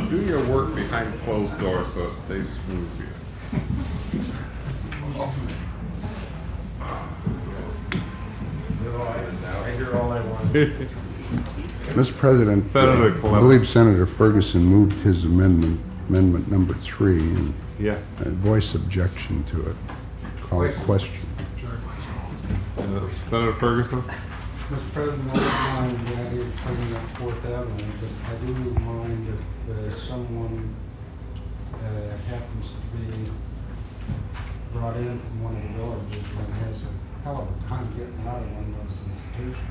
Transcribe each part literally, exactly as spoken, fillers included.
do your work behind closed doors so it stays smooth here. I hear all I want. Mister President, Senator uh, I Clement. believe Senator Ferguson moved his amendment, amendment number three, and Yes. I voice objection to it. Call it question. Uh, Senator Ferguson? Mister President, I don't mind the idea of cleaning up Fourth Avenue, but I do mind if uh, someone uh, happens to be brought in from one of the villages and has a hell of a time getting out of one of those institutions.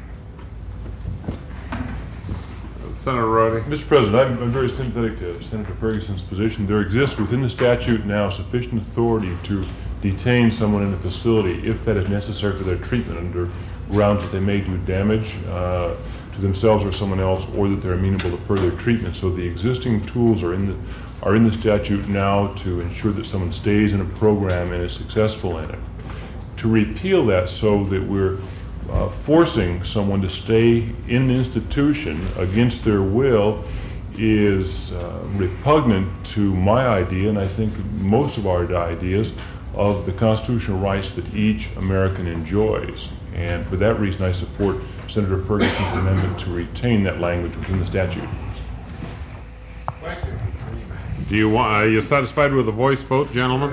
Senator Roddy? Mister President, I'm, I'm very sympathetic to Senator Ferguson's position. There exists within the statute now sufficient authority to detain someone in a facility if that is necessary for their treatment under grounds that they may do damage uh, to themselves or someone else, or that they're amenable to further treatment. So the existing tools are in the are in the statute now to ensure that someone stays in a program and is successful in it. To repeal that so that we're uh, forcing someone to stay in an institution against their will is uh, repugnant to my idea, and I think most of our ideas, of the constitutional rights that each American enjoys. And for that reason, I support Senator Ferguson's amendment to retain that language within the statute. Do you want, are you satisfied with the voice vote, gentlemen?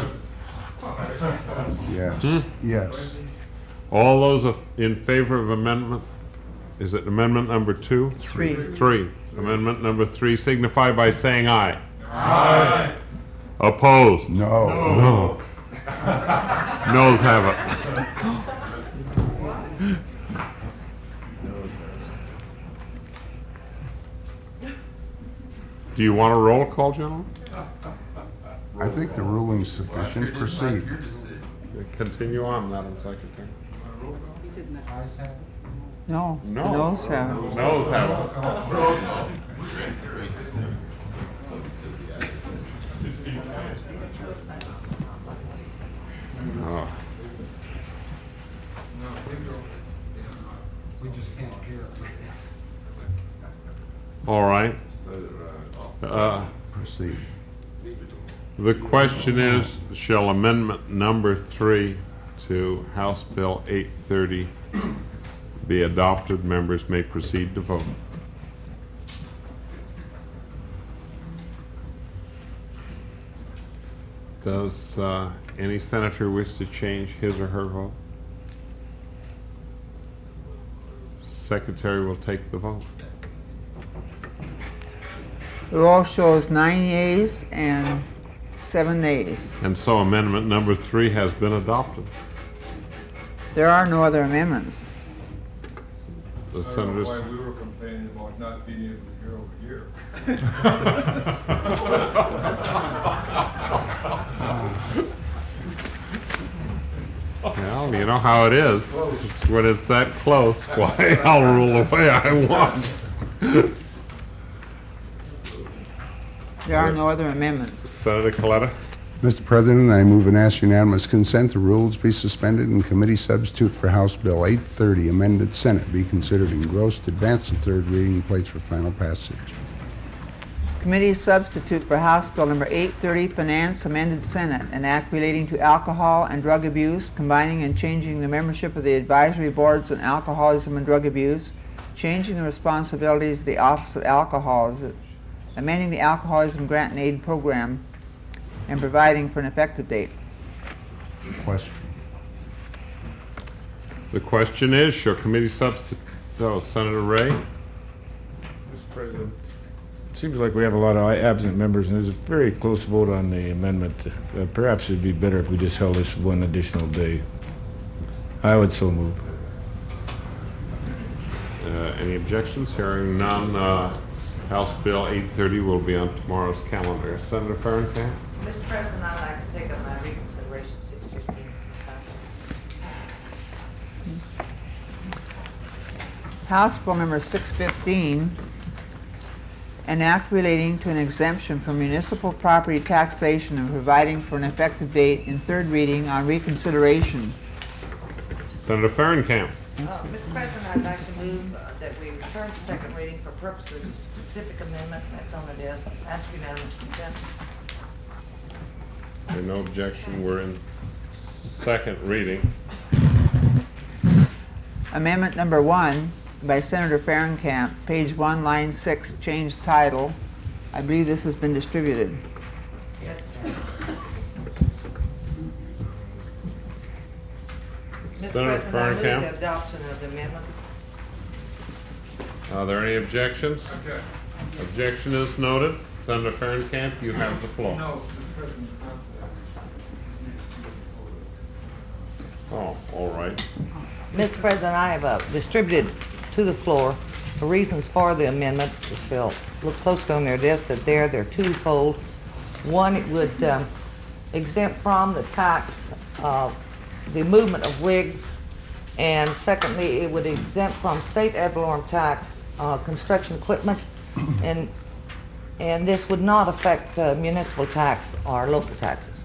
Yes, Hmm? yes. All those of- in favor of amendment, is it amendment number two? Three. Three. Amendment number three, signify by saying aye. Aye. Opposed? No. No. Noes have it. Do you want a roll call, gentlemen? I think the ruling's sufficient. Proceed. Continue on, Madam Secretary. Ayes have it. No. No. The noes have it. Noes have it. Oh. We just can't hear it. All right. Uh, Proceed. The question is, shall amendment number three to House Bill eight thirty be adopted? Members may proceed to vote. Does uh, any senator wish to change his or her vote? Secretary will take the vote. The roll shows nine yeas and seven nays. And so amendment number three has been adopted. There are no other amendments. The I don't know senators. why we were complaining about not being able to hear over here. Well, you know how it is. It's when it's that close, why, I'll rule the way I want. There are no other amendments. Senator Coletta? Mister President, I move and ask unanimous consent the rules be suspended and committee substitute for House Bill eight thirty, amended Senate, be considered engrossed, advance to third reading, and placed for final passage. Committee substitute for House Bill number eight thirty, Finance, amended Senate, an act relating to alcohol and drug abuse, combining and changing the membership of the advisory boards on alcoholism and drug abuse, changing the responsibilities of the Office of Alcoholism, amending the Alcoholism Grant and Aid Program, and providing for an effective date. Question. The question is, shall committee substitute, oh, Senator Ray? Mister President, it seems like we have a lot of absent members, and there's a very close vote on the amendment. Uh, perhaps it'd be better if we just held this one additional day. I would so move. Uh, any objections? Hearing none, uh, House Bill eight thirty will be on tomorrow's calendar. Senator Farrington? Mister President, I'd like to take up my reconsideration six fifteen at this time. House Bill number six fifteen, an act relating to an exemption from municipal property taxation and providing for an effective date in third reading on reconsideration. Senator Farrington? Uh, Mister President, I'd like to move uh, that we return to second reading for purposes of specific amendment that's on the desk. Ask unanimous consent. There's no objection, we're in second reading. Amendment number one by Senator Fahrenkamp, page one, line six, change title. I believe this has been distributed. Yes, ma'am. Mister Senator President, I move Fahrenkamp. the adoption of the amendment. Are there any objections? Okay. Objection is noted. Senator Fahrenkamp, you have the floor. No, Mister President, not that. Oh, all right. Mister President, I have uh, distributed to the floor the reasons for the amendment. If they'll look closely on their desk, that there, they're twofold. One, it would um, exempt from the tax uh, the movement of rigs, and secondly, it would exempt from state ad valorem tax uh, construction equipment, and and this would not affect uh, municipal tax or local taxes.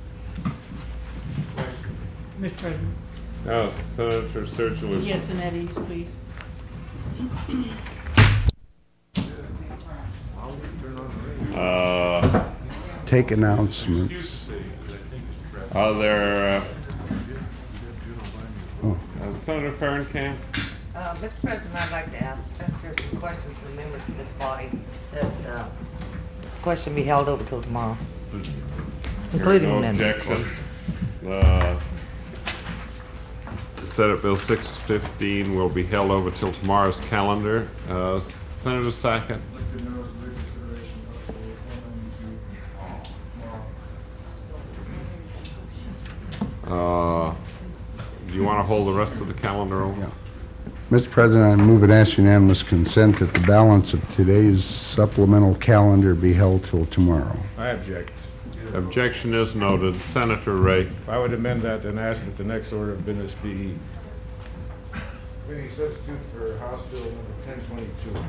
Mister President, Now, Senator Sturgill is... yes, and at ease, please. Uh, Take announcements. are there, uh, Oh, uh, Senator Fahrenkamp? Uh, Mister President, I'd like to ask, since there's some questions from members of this body, that uh, question be held over till tomorrow, including No amendments. objection. Uh, Senate Bill six fifteen will be held over till tomorrow's calendar. Uh, Senator Sackett? I'd like to know the reconsideration of the one ninety-two tomorrow. Uh, do you want to hold the rest of the calendar over? yeah. Mister President, I move and ask unanimous consent that the balance of today's supplemental calendar be held till tomorrow. I object. Objection is noted. Senator Ray. I would amend that and ask that the next order of business be committee substitute for House Bill number ten twenty-two.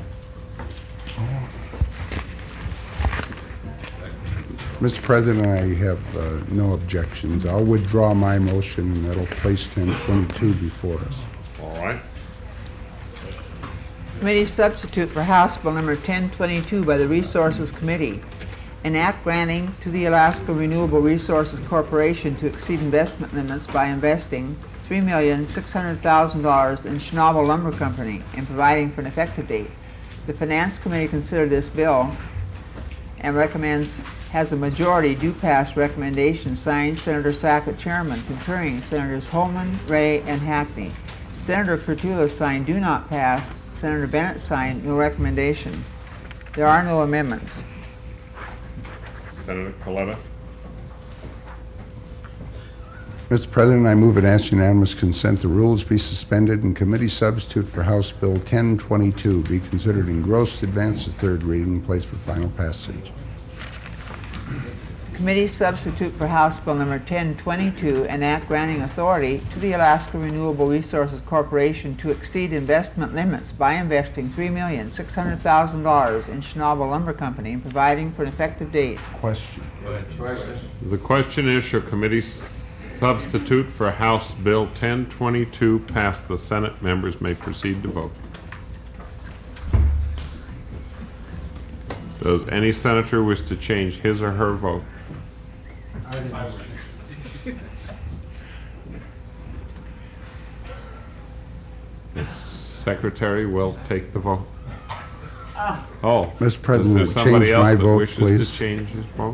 Mister President, I have uh, no objections. I'll withdraw my motion, and that'll place ten twenty-two before us. All right. Committee substitute for House Bill number ten twenty-two by the Resources Committee. An act granting to the Alaska Renewable Resources Corporation to exceed investment limits by investing three million six hundred thousand dollars in Schnabel Lumber Company and providing for an effective date. The Finance Committee considered this bill and recommends, has a majority do pass recommendation signed Senator Sackett chairman, concurring Senators Holman, Ray, and Hackney. Senator Kurtula signed do not pass. Senator Bennett signed no recommendation. There are no amendments. Senator Coletta. Mister President, I move and ask unanimous consent the rules be suspended and committee substitute for House Bill ten twenty-two be considered engrossed, advance to third reading, and placed for final passage. Committee substitute for House Bill number ten twenty-two, an act granting authority to the Alaska Renewable Resources Corporation to exceed investment limits by investing three million six hundred thousand dollars in Schnabel Lumber Company and providing for an effective date. Question. The question is, shall committee s- substitute for House Bill ten twenty-two pass the Senate? Members may proceed to vote. Does any senator wish to change his or her vote? I didn't. The secretary will take the vote. Oh. Mister President, Is there somebody change else my that vote, wishes please. to change his vote?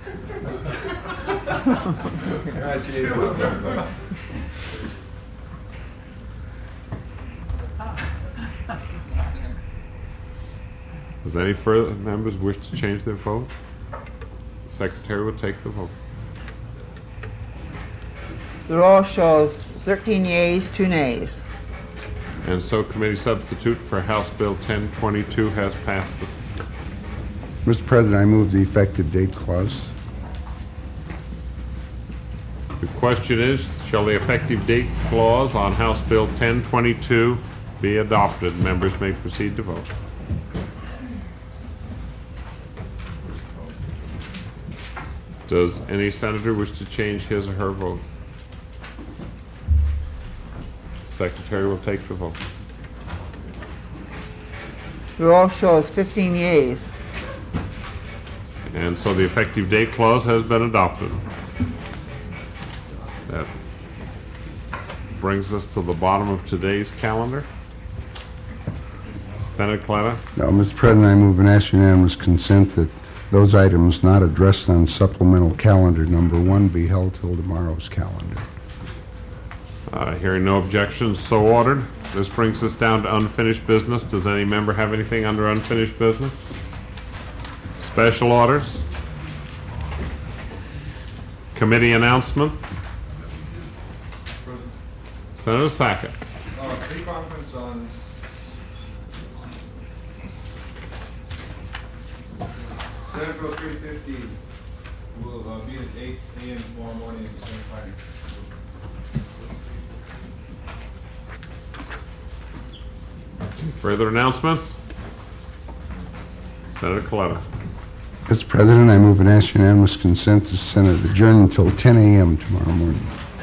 Does any further members wish to change their vote? The secretary will take the vote. The roll shows thirteen yeas, two nays. And so committee substitute for House Bill ten twenty-two has passed this. Mister President, I move the effective date clause. The question is, shall the effective date clause on House Bill ten twenty-two be adopted? Members may proceed to vote. Does any senator wish to change his or her vote? Secretary will take the vote. The roll shows fifteen yeas. And so the effective date clause has been adopted. That brings us to the bottom of today's calendar. Senator Cleta? No, Mister President, I move and ask unanimous consent that those items not addressed on supplemental calendar number one be held till tomorrow's calendar. Uh, hearing no objections, so ordered. This brings us down to unfinished business. Does any member have anything under unfinished business? Special orders? Committee announcements? Senator Sackett. Uh, pre-conference on Senate Bill three fifty will uh, be at eight A M tomorrow morning at the same time. Further announcements? Senator Coletta. Mister President, I move and ask unanimous consent to Senate adjourn until ten A M tomorrow morning.